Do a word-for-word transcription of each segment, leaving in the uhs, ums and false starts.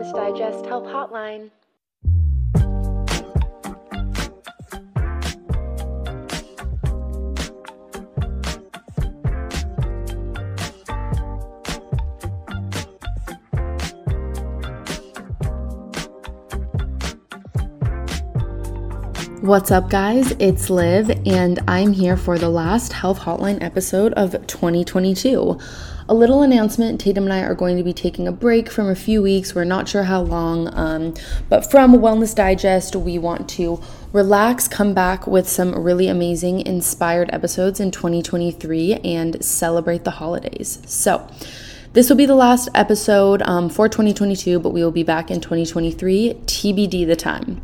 Wellness Digest Health Hotline. What's up, guys? It's Liv, and I'm here for the last Health Hotline episode of twenty twenty-two. A little announcement, Tatum and I are going to be taking a break from a few weeks. We're not sure how long, um, but from Wellness Digest, we want to relax, come back with some really amazing, inspired episodes in twenty twenty-three and celebrate the holidays. So this will be the last episode um, for twenty twenty-two, but we will be back in twenty twenty-three, T B D the time.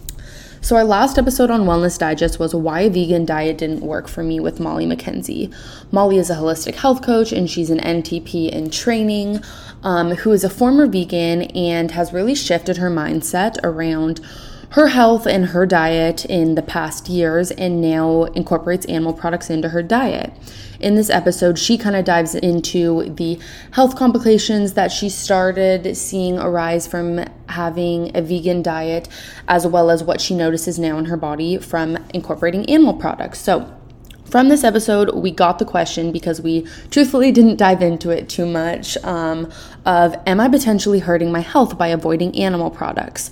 So our last episode on Wellness Digest was why a vegan diet didn't work for me with Molly McKenzie. Molly is a holistic health coach, and she's an N T P in training, um, who is a former vegan and has really shifted her mindset around her health and her diet in the past years, and now incorporates animal products into her diet. In this episode, she kind of dives into the health complications that she started seeing arise from having a vegan diet, as well as what she notices now in her body from incorporating animal products. So from this episode, we got the question, because we truthfully didn't dive into it too much, um, of am I potentially hurting my health by avoiding animal products?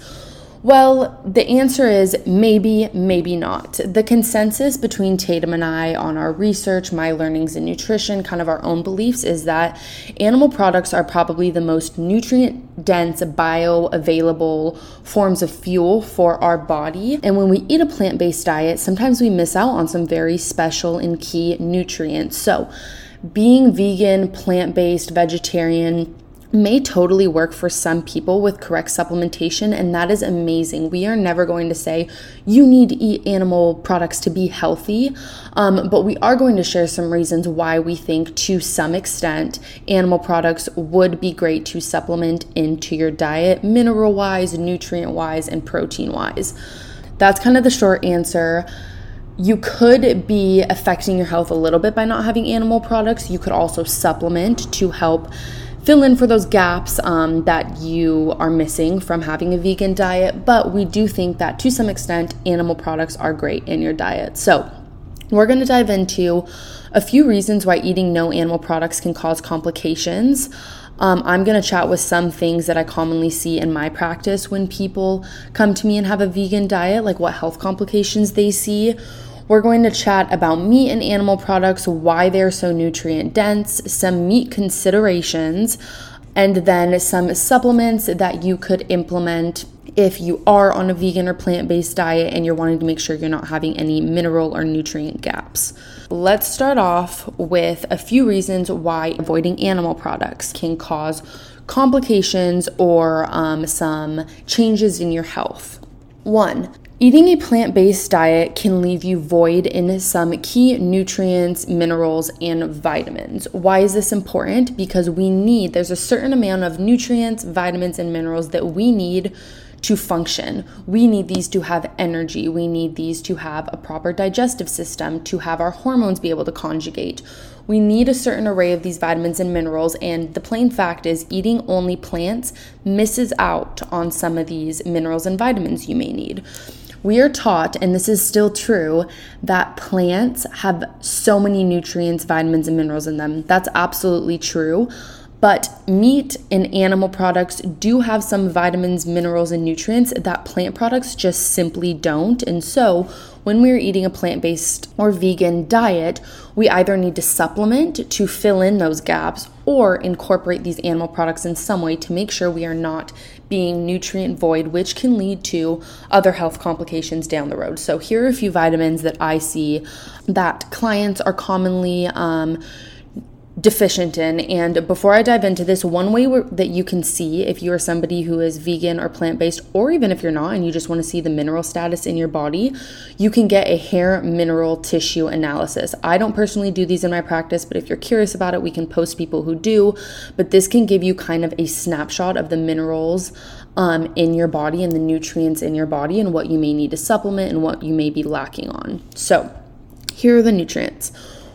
Well, the answer is maybe, maybe not. The consensus between Tatum and I on our research, my learnings in nutrition, kind of our own beliefs, is that animal products are probably the most nutrient-dense, bioavailable forms of fuel for our body. And when we eat a plant-based diet, sometimes we miss out on some very special and key nutrients. So being vegan, plant-based, vegetarian may totally work for some people with correct supplementation, and that is amazing. We are never going to say you need to eat animal products to be healthy, um, but we are going to share some reasons why we think to some extent animal products would be great to supplement into your diet, mineral-wise, nutrient-wise, and protein-wise. That's kind of the short answer. You could be affecting your health a little bit by not having animal products. You could also supplement to help fill in for those gaps um, that you are missing from having a vegan diet, but we do think that to some extent animal products are great in your diet. So we're going to dive into a few reasons why eating no animal products can cause complications. Um, I'm going to chat with some things that I commonly see in my practice when people come to me and have a vegan diet, like what health complications they see. We're going to chat about meat and animal products, why they're so nutrient dense, some meat considerations, and then some supplements that you could implement if you are on a vegan or plant-based diet and you're wanting to make sure you're not having any mineral or nutrient gaps. Let's start off with a few reasons why avoiding animal products can cause complications or um, some changes in your health. One, eating a plant-based diet can leave you void in some key nutrients, minerals, and vitamins. Why is this important? Because we need, there's a certain amount of nutrients, vitamins, and minerals that we need to function. We need these to have energy. We need these to have a proper digestive system, to have our hormones be able to conjugate. We need a certain array of these vitamins and minerals, and the plain fact is eating only plants misses out on some of these minerals and vitamins you may need. We are taught, and this is still true, that plants have so many nutrients, vitamins, and minerals in them. That's absolutely true. But meat and animal products do have some vitamins, minerals, and nutrients that plant products just simply don't. And so when we're eating a plant-based or vegan diet, we either need to supplement to fill in those gaps or incorporate these animal products in some way to make sure we are not being nutrient void, which can lead to other health complications down the road. So here are a few vitamins that I see that clients are commonly um, deficient in. And before I dive into this, one way that you can see if you are somebody who is vegan or plant-based, or even if you're not and you just want to see the mineral status in your body, you can get a hair mineral tissue analysis. I don't personally do these in my practice, but if you're curious about it, we can post people who do. But this can give you kind of a snapshot of the minerals um, in your body and the nutrients in your body and what you may need to supplement and what you may be lacking on. So here are the nutrients.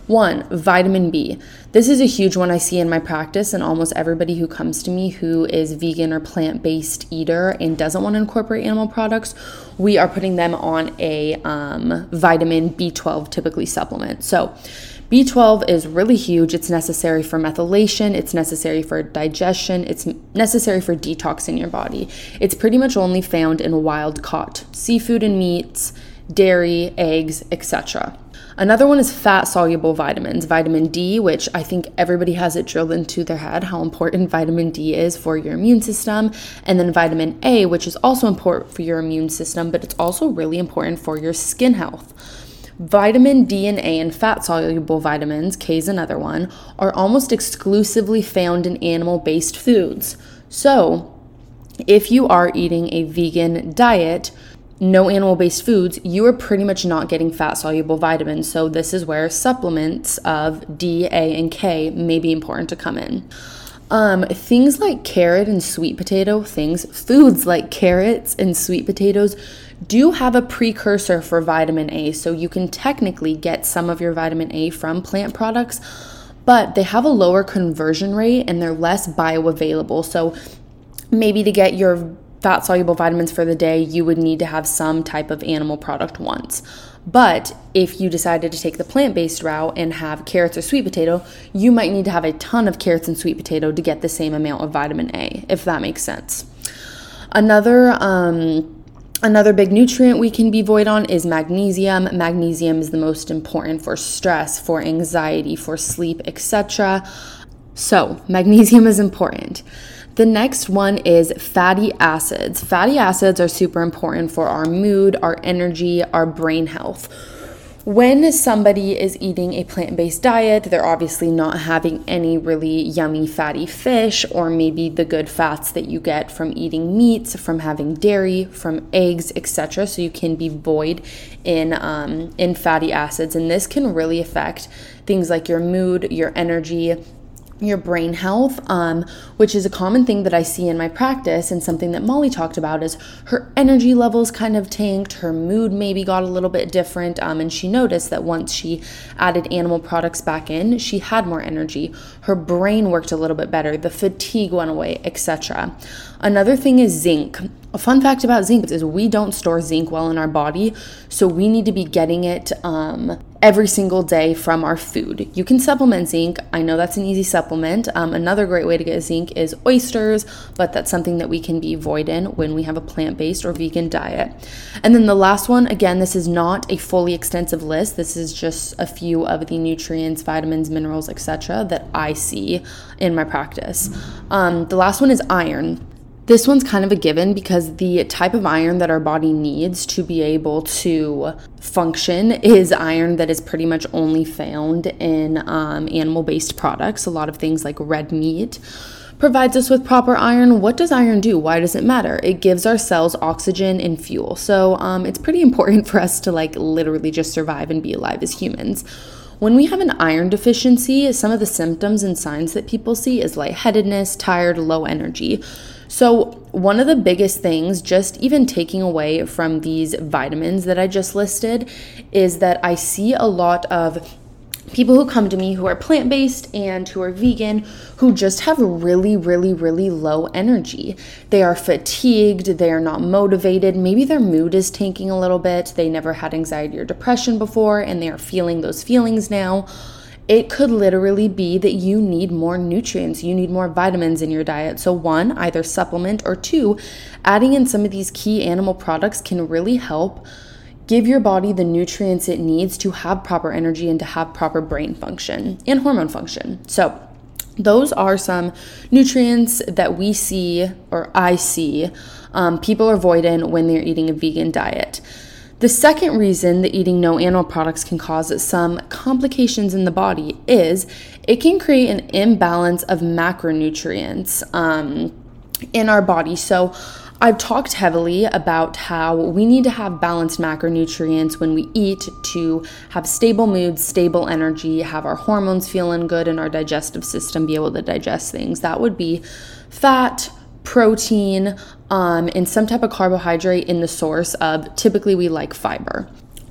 One, vitamin B. This is a huge one I see in my practice, and almost everybody who comes to me who is vegan or plant-based eater and doesn't want to incorporate animal products, we are putting them on a um, vitamin B twelve, typically supplement. So B twelve is really huge. It's necessary for methylation. It's necessary for digestion. It's necessary for detoxing your body. It's pretty much only found in wild caught seafood and meats, dairy, eggs, et cetera. Another one is fat-soluble vitamins, vitamin D, which I think everybody has it drilled into their head how important vitamin D is for your immune system, and then vitamin A, which is also important for your immune system, but it's also really important for your skin health. Vitamin D and A and fat-soluble vitamins, K is another one, are almost exclusively found in animal-based foods. So, if you are eating a vegan diet, no animal-based foods, you are pretty much not getting fat-soluble vitamins. So this is where supplements of D, A, and K may be important to come in. Um, things like carrot and sweet potato, things, foods like carrots and sweet potatoes do have a precursor for vitamin A. So you can technically get some of your vitamin A from plant products, but they have a lower conversion rate and they're less bioavailable. So maybe to get your fat-soluble vitamins for the day, you would need to have some type of animal product once. But if you decided to take the plant-based route and have carrots or sweet potato, you might need to have a ton of carrots and sweet potato to get the same amount of vitamin A, if that makes sense. Another um, another big nutrient we can be void on is magnesium. Magnesium is the most important for stress, for anxiety, for sleep, et cetera. So magnesium is important. The next one is fatty acids. Fatty acids are super important for our mood, our energy, our brain health. When somebody is eating a plant-based diet, they're obviously not having any really yummy fatty fish or maybe the good fats that you get from eating meats, from having dairy, from eggs, et cetera. So you can be void in um, in fatty acids, and this can really affect things like your mood, your energy, your brain health, um, which is a common thing that I see in my practice, and something that Molly talked about is her energy levels kind of tanked, her mood maybe got a little bit different, um, and she noticed that once she added animal products back in, she had more energy, her brain worked a little bit better, the fatigue went away, et cetera. Another thing is zinc. A fun fact about zinc is we don't store zinc well in our body, so we need to be getting it um, every single day from our food. You can supplement zinc. I know that's an easy supplement. Um, another great way to get zinc is oysters, but that's something that we can be void in when we have a plant-based or vegan diet. And then the last one, again, this is not a fully extensive list. This is just a few of the nutrients, vitamins, minerals, et cetera that I see in my practice. Um, the last one is iron. This one's kind of a given because the type of iron that our body needs to be able to function is iron that is pretty much only found in um, animal-based products. A lot of things like red meat provides us with proper iron. What does iron do? Why does it matter? It gives our cells oxygen and fuel. So um, it's pretty important for us to like literally just survive and be alive as humans. When we have an iron deficiency, some of the symptoms and signs that people see is lightheadedness, tired, low energy. So one of the biggest things, just even taking away from these vitamins that I just listed, is that I see a lot of people who come to me who are plant-based and who are vegan who just have really, really, really low energy. They are fatigued, they are not motivated, maybe their mood is tanking a little bit, they never had anxiety or depression before and they are feeling those feelings now. It could literally be that you need more nutrients, you need more vitamins in your diet. So one, either supplement, or two, adding in some of these key animal products can really help give your body the nutrients it needs to have proper energy and to have proper brain function and hormone function. So those are some nutrients that we see, or I see, um, people are void in when they're eating a vegan diet. The second reason that eating no animal products can cause some complications in the body is it can create an imbalance of macronutrients um, in our body. So I've talked heavily about how we need to have balanced macronutrients when we eat to have stable moods, stable energy, have our hormones feeling good, and our digestive system be able to digest things. That would be fat, protein, um, and some type of carbohydrate in the source of, typically we like fiber.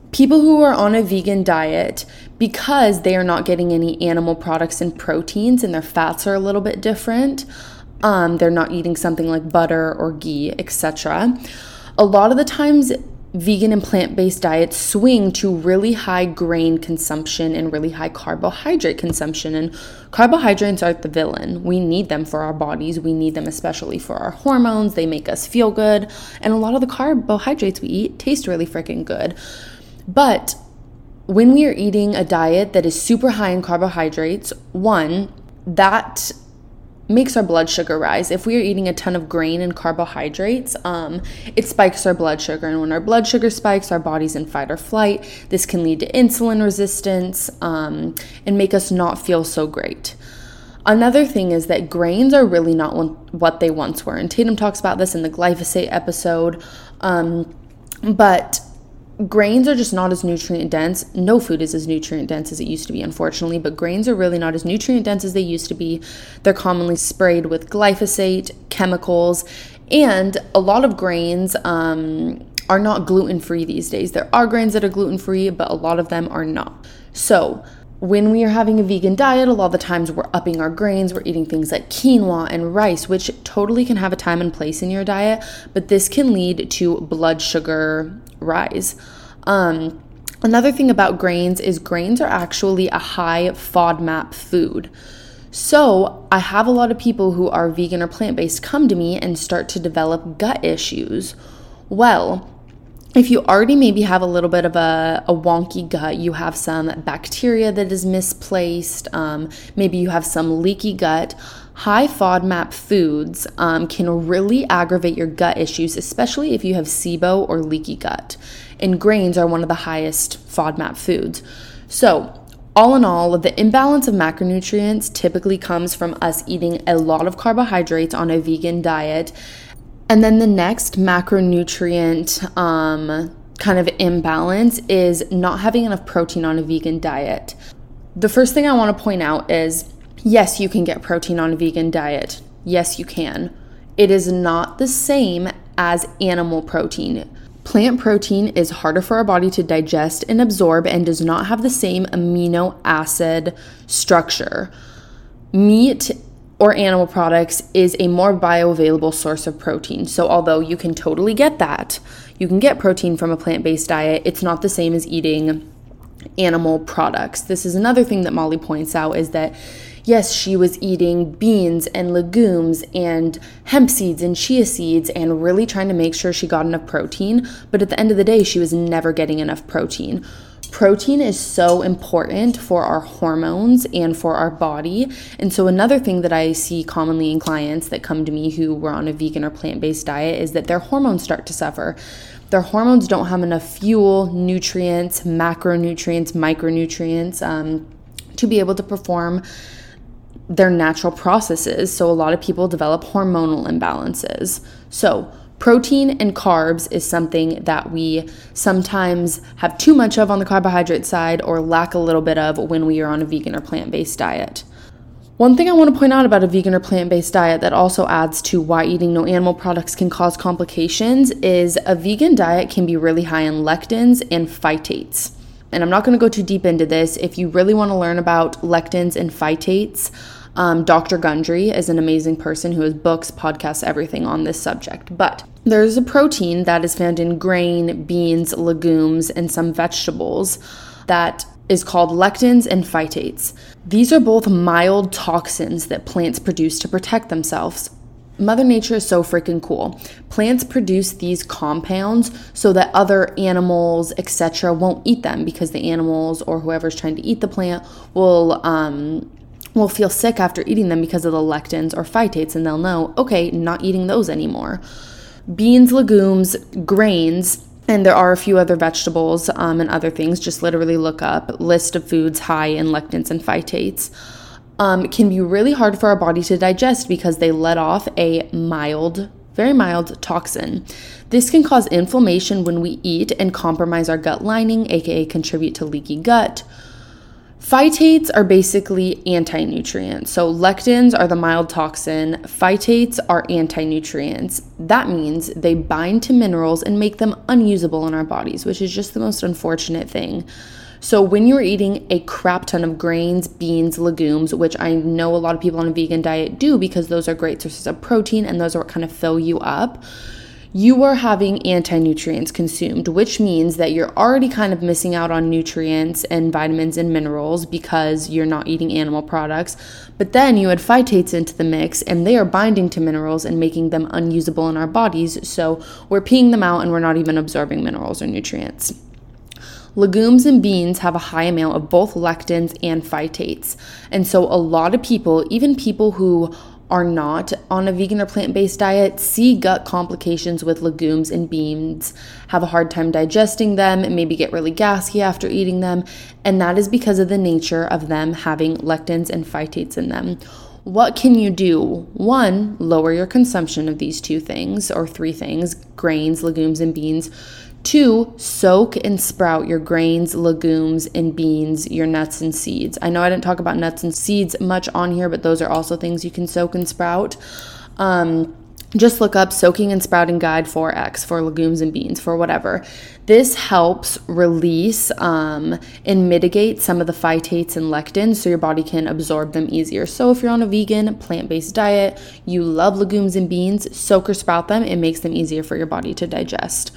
People who are on a vegan diet, because they are not getting any animal products and proteins and their fats are a little bit different, um, they're not eating something like butter or ghee, et cetera. A lot of the times, vegan and plant-based diets swing to really high grain consumption and really high carbohydrate consumption. And carbohydrates are the villain. We need them for our bodies. We need them especially for our hormones. They make us feel good. And a lot of the carbohydrates we eat taste really freaking good. But when we are eating a diet that is super high in carbohydrates, one, that makes our blood sugar rise. If we are eating a ton of grain and carbohydrates, um, it spikes our blood sugar. And when our blood sugar spikes, our body's in fight or flight. This can lead to insulin resistance um, and make us not feel so great. Another thing is that grains are really not what they once were. And Tatum talks about this in the glyphosate episode. Um, but grains are just not as nutrient dense. No food is as nutrient dense as it used to be, unfortunately, but grains are really not as nutrient dense as they used to be. They're commonly sprayed with glyphosate, chemicals, and a lot of grains um, are not gluten-free these days. There are grains that are gluten-free, but a lot of them are not. So when we are having a vegan diet, a lot of the times we're upping our grains. We're eating things like quinoa and rice, which totally can have a time and place in your diet, but this can lead to blood sugar rise. Um, another thing about grains is grains are actually a high FODMAP food. So I have a lot of people who are vegan or plant-based come to me and start to develop gut issues. Well, if you already maybe have a little bit of a, a wonky gut, you have some bacteria that is misplaced, um, maybe you have some leaky gut, high FODMAP foods um, can really aggravate your gut issues, especially if you have S I B O or leaky gut. And grains are one of the highest FODMAP foods. So all in all, the imbalance of macronutrients typically comes from us eating a lot of carbohydrates on a vegan diet. And then the next macronutrient um, kind of imbalance is not having enough protein on a vegan diet. The first thing I want to point out is, yes, you can get protein on a vegan diet. Yes, you can. It is not the same as animal protein. Plant protein is harder for our body to digest and absorb and does not have the same amino acid structure. Meat or animal products is a more bioavailable source of protein. So although you can totally get that, you can get protein from a plant-based diet, it's not the same as eating animal products. This is another thing that Molly points out, is that yes, she was eating beans and legumes and hemp seeds and chia seeds and really trying to make sure she got enough protein, but at the end of the day, she was never getting enough protein. Protein is so important for our hormones and for our body. And so another thing that I see commonly in clients that come to me who were on a vegan or plant-based diet is that their hormones start to suffer. Their hormones don't have enough fuel, nutrients, macronutrients, micronutrients um, to be able to perform their natural processes. So a lot of people develop hormonal imbalances. So protein and carbs is something that we sometimes have too much of on the carbohydrate side or lack a little bit of when we are on a vegan or plant-based diet. One thing I want to point out about a vegan or plant-based diet that also adds to why eating no animal products can cause complications is a vegan diet can be really high in lectins and phytates. And I'm not going to go too deep into this. If you really want to learn about lectins and phytates, Um, Doctor Gundry is an amazing person who has books, podcasts, everything on this subject. But there's a protein that is found in grain, beans, legumes, and some vegetables that is called lectins and phytates. These are both mild toxins that plants produce to protect themselves. Mother Nature is so freaking cool. Plants produce these compounds so that other animals, et cetera, won't eat them because the animals or whoever's trying to eat the plant will um, will feel sick after eating them because of the lectins or phytates, and they'll know, okay, not eating those anymore. Beans, legumes, grains, and there are a few other vegetables um, and other things. Just literally look up list of foods high in lectins and phytates. Um, can be really hard for our body to digest because they let off a mild, very mild toxin. This can cause inflammation when we eat and compromise our gut lining, aka contribute to leaky gut. Phytates are basically anti-nutrients. So lectins are the mild toxin. Phytates are anti-nutrients. That means they bind to minerals and make them unusable in our bodies, which is just the most unfortunate thing. So when you're eating a crap ton of grains, beans, legumes, which I know a lot of people on a vegan diet do because those are great sources of protein and those are what kind of fill you up, you are having anti-nutrients consumed, which means that you're already kind of missing out on nutrients and vitamins and minerals because you're not eating animal products. But then you add phytates into the mix and they are binding to minerals and making them unusable in our bodies. So we're peeing them out and we're not even absorbing minerals or nutrients. Legumes and beans have a high amount of both lectins and phytates. And so a lot of people, even people who are not on a vegan or plant-based diet, see gut complications with legumes and beans, have a hard time digesting them, and maybe get really gassy after eating them. And that is because of the nature of them having lectins and phytates in them. What can you do? One, lower your consumption of these two things or three things, grains, legumes, and beans. Two, soak and sprout your grains, legumes, and beans, your nuts and seeds. I know I didn't talk about nuts and seeds much on here, but those are also things you can soak and sprout. Um, just look up soaking and sprouting guide for X for legumes and beans, for whatever. This helps release um, and mitigate some of the phytates and lectins so your body can absorb them easier. So if you're on a vegan, plant-based diet, you love legumes and beans, soak or sprout them. It makes them easier for your body to digest.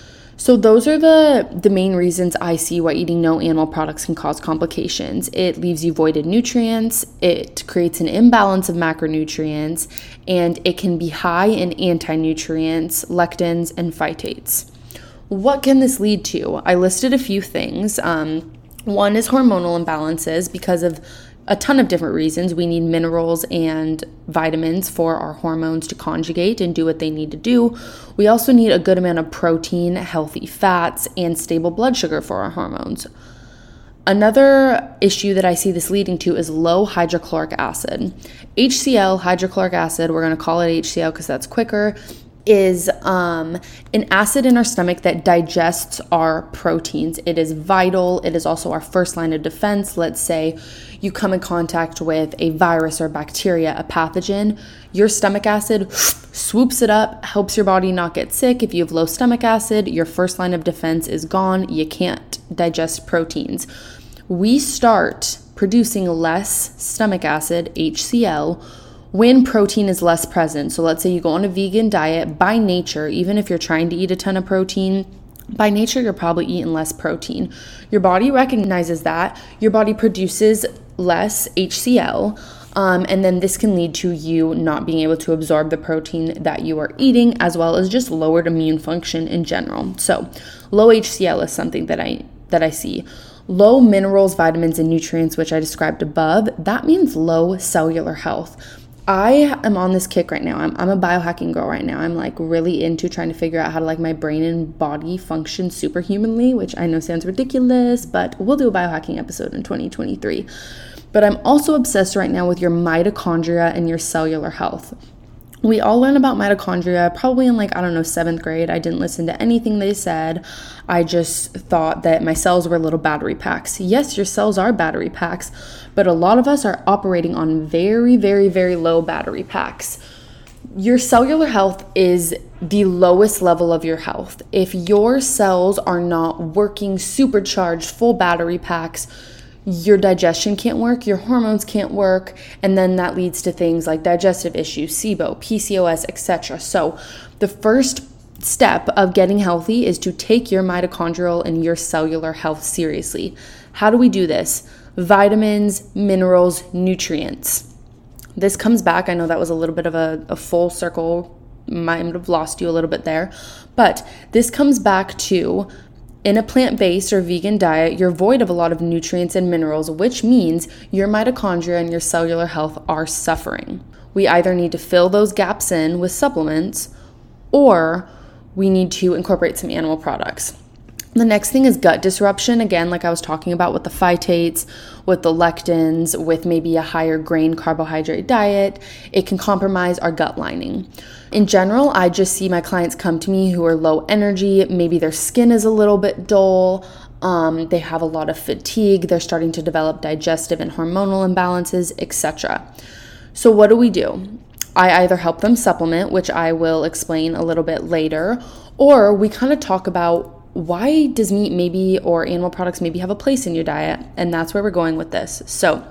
So those are the, the main reasons I see why eating no animal products can cause complications. It leaves you voided nutrients, it creates an imbalance of macronutrients, and it can be high in anti-nutrients, lectins, and phytates. What can this lead to? I listed a few things. Um, one is hormonal imbalances because of a ton of different reasons. We need minerals and vitamins for our hormones to conjugate and do what they need to do. We also need a good amount of protein, healthy fats, and stable blood sugar for our hormones. Another issue that I see this leading to is low hydrochloric acid. H C l, hydrochloric acid, we're going to call it H C l because that's quicker, is um, an acid in our stomach that digests our proteins. It is vital. It is also our first line of defense. Let's say you come in contact with a virus or bacteria, a pathogen, your stomach acid swoops it up, helps your body not get sick. If you have low stomach acid, your first line of defense is gone. You can't digest proteins. We start producing less stomach acid, H C l, when protein is less present. So let's say you go on a vegan diet, by nature, even if you're trying to eat a ton of protein, by nature, you're probably eating less protein. Your body recognizes that. Your body produces less H C l, um, and then this can lead to you not being able to absorb the protein that you are eating, as well as just lowered immune function in general. So low H C l is something that I that I see. Low minerals, vitamins, and nutrients, which I described above, that means low cellular health. I am on this kick right now. I'm, I'm a biohacking girl right now. I'm like really into trying to figure out how to like my brain and body function superhumanly, which I know sounds ridiculous, but we'll do a biohacking episode in twenty twenty-three. But I'm also obsessed right now with your mitochondria and your cellular health. We all learn about mitochondria probably in like, I don't know, seventh grade. I didn't listen to anything they said. I just thought that my cells were little battery packs. Yes, your cells are battery packs, but a lot of us are operating on very, very, very low battery packs. Your cellular health is the lowest level of your health. If your cells are not working supercharged, full battery packs, your digestion can't work, your hormones can't work, and then that leads to things like digestive issues, S I B O, P C O S, et cetera. So the first step of getting healthy is to take your mitochondrial and your cellular health seriously. How do we do this? Vitamins, minerals, nutrients. This comes back, I know that was a little bit of a, a full circle, might have lost you a little bit there, but this comes back to in a plant-based or vegan diet, you're void of a lot of nutrients and minerals, which means your mitochondria and your cellular health are suffering. We either need to fill those gaps in with supplements, or we need to incorporate some animal products. The next thing is gut disruption. Again, like I was talking about with the phytates, with the lectins, with maybe a higher grain carbohydrate diet, it can compromise our gut lining. In general, I just see my clients come to me who are low energy, maybe their skin is a little bit dull, Um, they have a lot of fatigue. They're starting to develop digestive and hormonal imbalances, et cetera. So what do we do? I either help them supplement, which I will explain a little bit later, or we kind of talk about why does meat maybe or animal products maybe have a place in your diet, and that's where we're going with this. So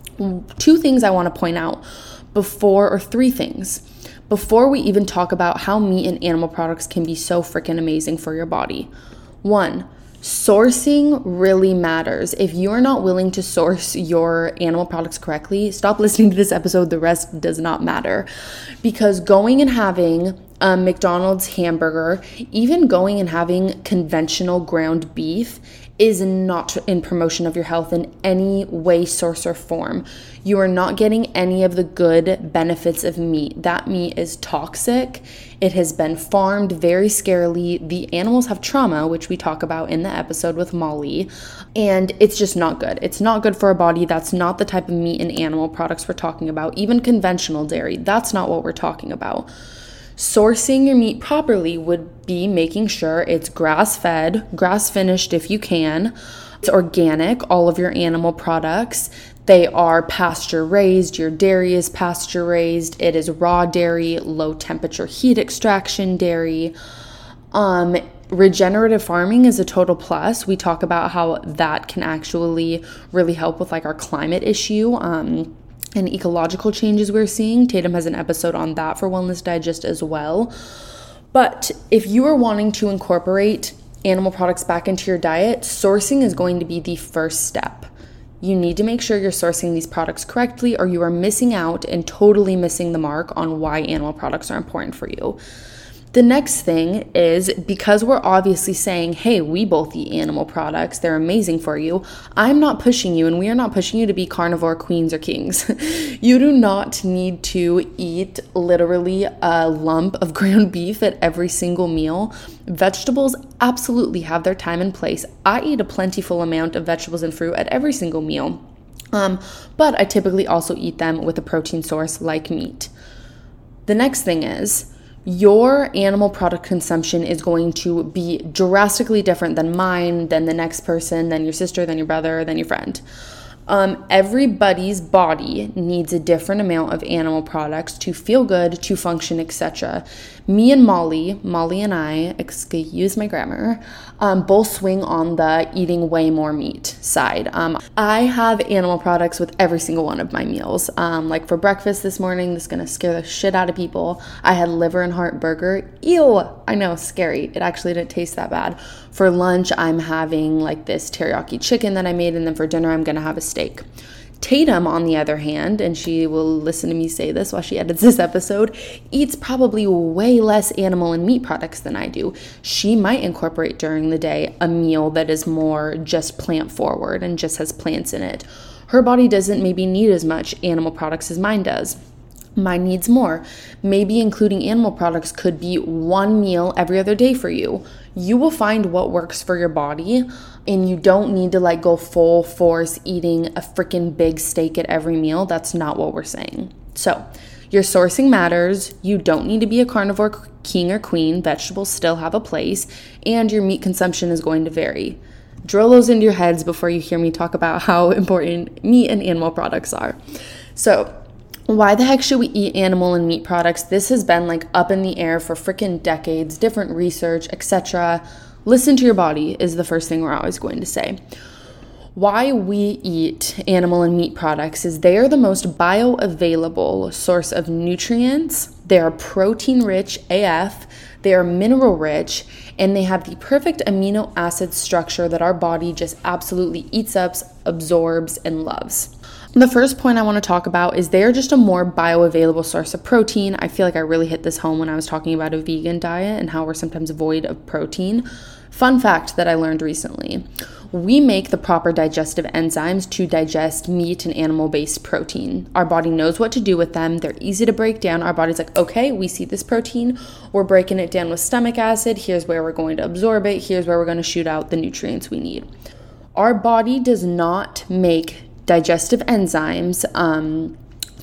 two things I want to point out before, or three things, before we even talk about how meat and animal products can be so freaking amazing for your body. One, sourcing really matters. If you are not willing to source your animal products correctly, stop listening to this episode. The rest does not matter. Because going and having a McDonald's hamburger, even going and having conventional ground beef, is not in promotion of your health in any way, source, or form. You are not getting any of the good benefits of meat. That meat is toxic. It has been farmed very scarily. The animals have trauma, which we talk about in the episode with Molly, and it's just not good. It's not good for our body. That's not the type of meat and animal products we're talking about. Even conventional dairy, that's not what we're talking about. Sourcing your meat properly would be making sure it's grass-fed, grass-finished if you can. It's organic, all of your animal products. They are pasture-raised. Your dairy is pasture-raised. It is raw dairy, low-temperature heat extraction dairy. Um, regenerative farming is a total plus. We talk about how that can actually really help with like our climate issue. Um, and ecological changes we're seeing. Tatum has an episode on that for Wellness Digest as well. But if you are wanting to incorporate animal products back into your diet, sourcing is going to be the first step. You need to make sure you're sourcing these products correctly, or you are missing out and totally missing the mark on why animal products are important for you. The next thing is, because we're obviously saying, hey, we both eat animal products, they're amazing for you, I'm not pushing you, and we are not pushing you to be carnivore queens or kings. You do not need to eat literally a lump of ground beef at every single meal. Vegetables absolutely have their time and place. I eat a plentiful amount of vegetables and fruit at every single meal, um, but I typically also eat them with a protein source like meat. The next thing is, your animal product consumption is going to be drastically different than mine, than the next person, than your sister, than your brother, than your friend. Um, everybody's body needs a different amount of animal products to feel good, to function, et cetera. Me and Molly, Molly and I, excuse my grammar, um, both swing on the eating way more meat side. Um, I have animal products with every single one of my meals. Um, like for breakfast this morning, this is gonna scare the shit out of people. I had liver and heart burger. Ew, I know, scary. It actually didn't taste that bad. For lunch, I'm having like this teriyaki chicken that I made, and then for dinner, I'm gonna have a steak. Tatum, on the other hand, and she will listen to me say this while she edits this episode, eats probably way less animal and meat products than I do. She might incorporate during the day a meal that is more just plant forward and just has plants in it. Her body doesn't maybe need as much animal products as mine does. Mine needs more. Maybe including animal products could be one meal every other day for you. You will find what works for your body, and you don't need to like go full force eating a freaking big steak at every meal. That's not what we're saying. So your sourcing matters. You don't need to be a carnivore king or queen. Vegetables still have a place, and your meat consumption is going to vary. Drill those into your heads before you hear me talk about how important meat and animal products are. So why the heck should we eat animal and meat products? This has been like up in the air for freaking decades, different research, et cetera. Listen to your body is the first thing we're always going to say. Why we eat animal and meat products is they are the most bioavailable source of nutrients. They are protein rich A F. They are mineral rich, and they have the perfect amino acid structure that our body just absolutely eats up, absorbs, and loves. The first point I want to talk about is they are just a more bioavailable source of protein. I feel like I really hit this home when I was talking about a vegan diet and how we're sometimes void of protein. Fun fact that I learned recently. We make the proper digestive enzymes to digest meat and animal-based protein. Our body knows what to do with them. They're easy to break down. Our body's like, okay, we see this protein. We're breaking it down with stomach acid. Here's where we're going to absorb it. Here's where we're going to shoot out the nutrients we need. Our body does not make digestive enzymes um,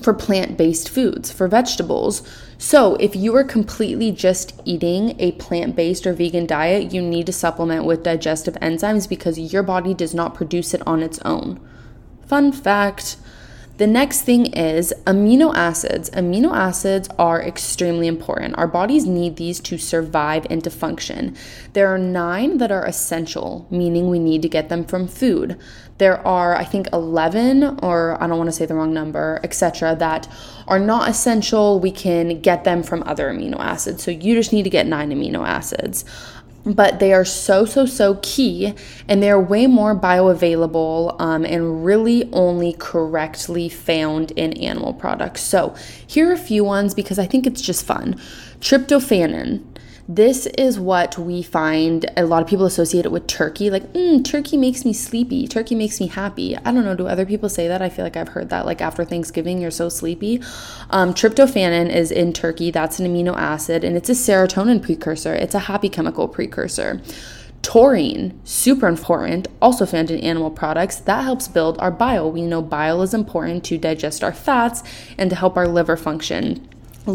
for plant-based foods, for vegetables. So if you are completely just eating a plant-based or vegan diet, you need to supplement with digestive enzymes because your body does not produce it on its own. Fun fact. The next thing is amino acids. Amino acids are extremely important. Our bodies need these to survive and to function. There are nine that are essential, meaning we need to get them from food. There are, I think, eleven, or I don't want to say the wrong number, et cetera, that are not essential. We can get them from other amino acids. So you just need to get nine amino acids. But they are so, so, so key, and they're way more bioavailable um, and really only correctly found in animal products. So here are a few ones because I think it's just fun. Tryptophan. This is what we find a lot of people associate it with turkey. Like, mm, turkey makes me sleepy. Turkey makes me happy. I don't know. Do other people say that? I feel like I've heard that. Like after Thanksgiving, you're so sleepy. Um, tryptophan is in turkey. That's an amino acid, and it's a serotonin precursor. It's a happy chemical precursor. Taurine, super important, also found in animal products. That helps build our bile. We know bile is important to digest our fats and to help our liver function.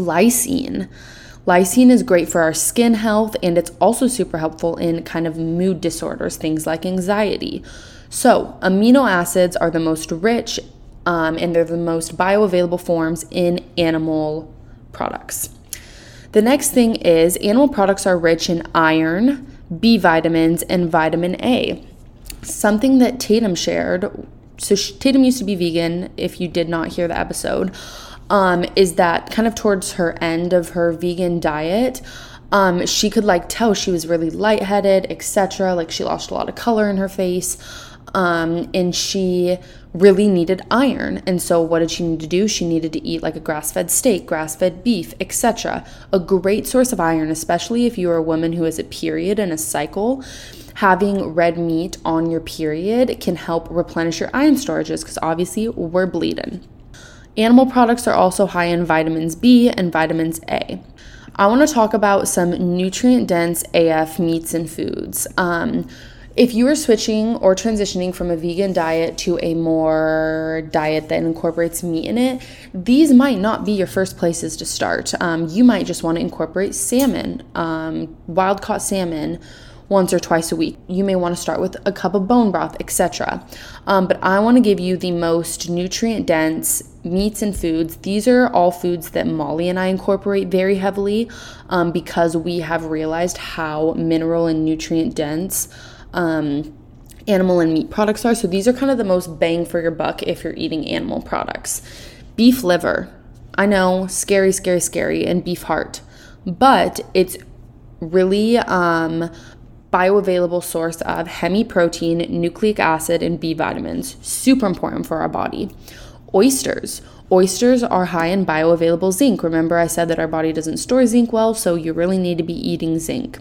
Lysine. Lysine is great for our skin health, and it's also super helpful in kind of mood disorders, things like anxiety. So amino acids are the most rich, um, and they're the most bioavailable forms in animal products. The next thing is animal products are rich in iron, B vitamins, and vitamin A. Something that Tatum shared, so she, Tatum used to be vegan, if you did not hear the episode, Um, is that kind of towards her end of her vegan diet, um, she could like tell she was really lightheaded, et cetera. Like she lost a lot of color in her face, um, and she really needed iron. And so what did she need to do? She needed to eat like a grass-fed steak, grass-fed beef, et cetera. A great source of iron, especially if you are a woman who has a period and a cycle. Having red meat on your period can help replenish your iron storages because obviously we're bleeding. Animal products are also high in vitamins B and vitamins A. I want to talk about some nutrient-dense A F meats and foods. Um, if you are switching or transitioning from a vegan diet to a more diet that incorporates meat in it, these might not be your first places to start. Um, you might just want to incorporate salmon, um, wild-caught salmon, once or twice a week. You may want to start with a cup of bone broth, et cetera. Um, but I want to give you the most nutrient-dense meats and foods. These are all foods that Molly and I incorporate very heavily um, because we have realized how mineral and nutrient-dense um, animal and meat products are. So these are kind of the most bang for your buck if you're eating animal products. Beef liver. I know, scary, scary, scary, and beef heart. But it's really um, bioavailable source of hemiprotein, nucleic acid, and B vitamins. Super important for our body. Oysters. Oysters are high in bioavailable zinc. Remember I said that our body doesn't store zinc well, so you really need to be eating zinc.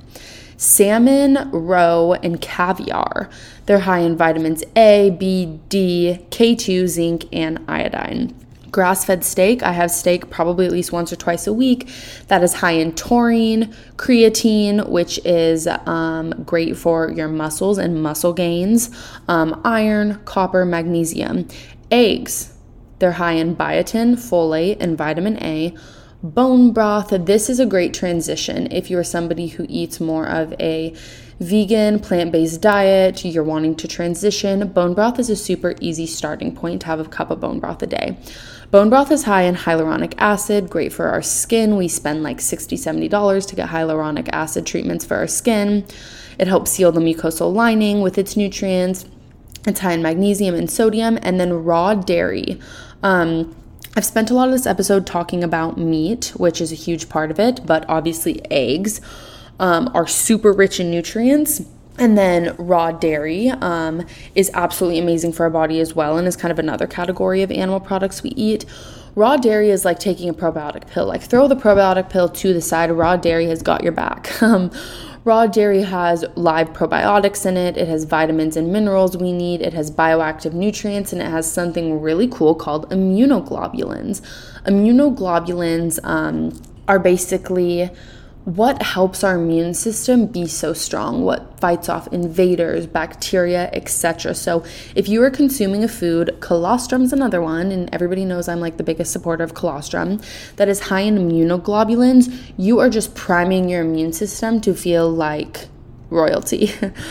Salmon, roe, and caviar. They're high in vitamins A, B, D, K two, zinc, and iodine. Grass-fed steak, I have steak probably at least once or twice a week. That is high in taurine, creatine, which is um, great for your muscles and muscle gains, um, iron, copper, magnesium. Eggs, they're high in biotin, folate, and vitamin A. Bone broth, this is a great transition if you're somebody who eats more of a vegan, plant-based diet, you're wanting to transition. Bone broth is a super easy starting point to have a cup of bone broth a day. Bone broth is high in hyaluronic acid, great for our skin. We spend like sixty dollars, seventy dollars to get hyaluronic acid treatments for our skin. It helps seal the mucosal lining with its nutrients. It's high in magnesium and sodium. And then raw dairy. Um, I've spent a lot of this episode talking about meat, which is a huge part of it, but obviously eggs um, are super rich in nutrients. And then raw dairy um, is absolutely amazing for our body as well, and is kind of another category of animal products we eat. Raw dairy is like taking a probiotic pill. Like throw the probiotic pill to the side. Raw dairy has got your back. Um, raw dairy has live probiotics in it. It has vitamins and minerals we need. It has bioactive nutrients, and it has something really cool called immunoglobulins. Immunoglobulins um, are basically what helps our immune system be so strong, what fights off invaders, bacteria, et cetera. So if you are consuming a food, colostrum is another one, and everybody knows I'm like the biggest supporter of colostrum, that is high in immunoglobulins, you are just priming your immune system to feel like royalty.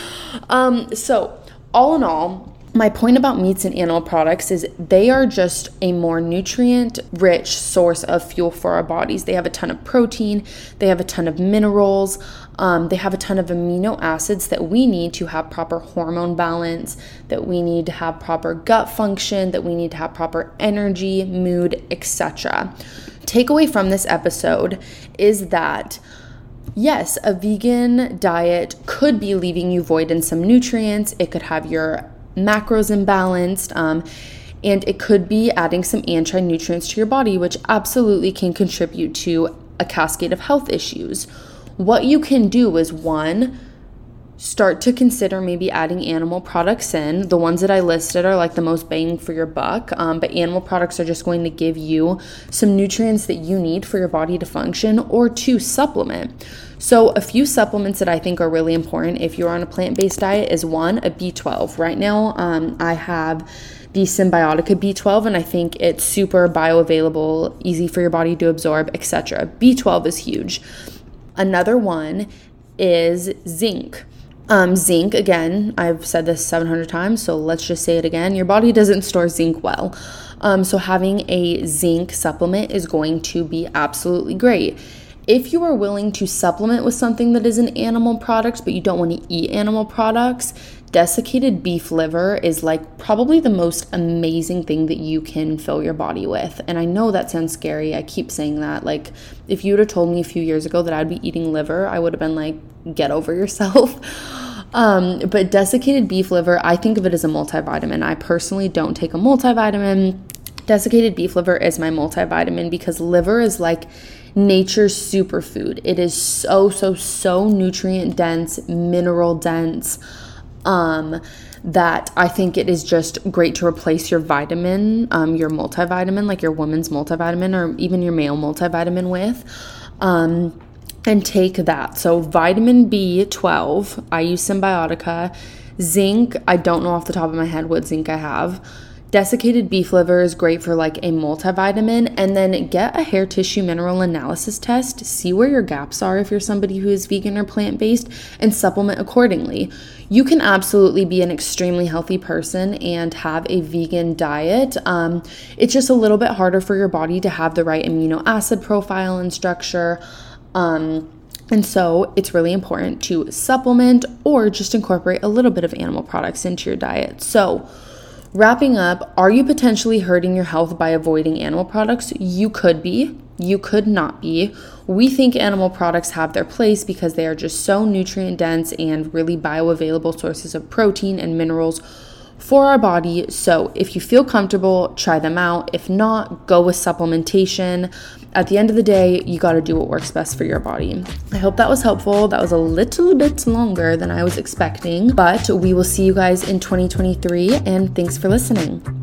um, so all in all, my point about meats and animal products is they are just a more nutrient-rich source of fuel for our bodies. They have a ton of protein, they have a ton of minerals, um, they have a ton of amino acids that we need to have proper hormone balance, that we need to have proper gut function, that we need to have proper energy, mood, et cetera. Takeaway from this episode is that yes, a vegan diet could be leaving you void in some nutrients. It could have your macros imbalanced, um, and it could be adding some anti-nutrients to your body, which absolutely can contribute to a cascade of health issues. What you can do is, one, start to consider maybe adding animal products in. The ones that I listed are like the most bang for your buck, um, but animal products are just going to give you some nutrients that you need for your body to function, or to supplement. So a few supplements that I think are really important if you're on a plant-based diet is, one, a B twelve. Right now, um, I have the Symbiotica B twelve, and I think it's super bioavailable, easy for your body to absorb, et cetera. B twelve is huge. Another one is zinc. Um, zinc, again, I've said this seven hundred times, so let's just say it again. Your body doesn't store zinc well. Um, so having a zinc supplement is going to be absolutely great. If you are willing to supplement with something that is an animal product, but you don't want to eat animal products, desiccated beef liver is like probably the most amazing thing that you can fill your body with. And I know that sounds scary. I keep saying that. Like, if you would have told me a few years ago that I'd be eating liver, I would have been like, get over yourself. Um, but desiccated beef liver, I think of it as a multivitamin. I personally don't take a multivitamin. Desiccated beef liver is my multivitamin because liver is like nature's superfood. It is so, so, so nutrient dense, mineral dense, um, that I think it is just great to replace your vitamin, um, your multivitamin, like your woman's multivitamin or even your male multivitamin with, um, and take that. So vitamin B twelve, I use Symbiotica. Zinc, I don't know off the top of my head what zinc I have. Desiccated beef liver is great for like a multivitamin, and then get a hair tissue mineral analysis test, see where your gaps are if you're somebody who is vegan or plant-based, and supplement accordingly. You can absolutely be an extremely healthy person and have a vegan diet. Um, it's just a little bit harder for your body to have the right amino acid profile and structure. Um, And so it's really important to supplement or just incorporate a little bit of animal products into your diet. So wrapping up, are you potentially hurting your health by avoiding animal products? You could be. You could not be. We think animal products have their place because they are just so nutrient dense and really bioavailable sources of protein and minerals for our body. So if you feel comfortable, try them out. If not, go with supplementation. At the end of the day, you got to do what works best for your body. I hope that was helpful. That was a little bit longer than I was expecting, but we will see you guys in twenty twenty-three, and thanks for listening.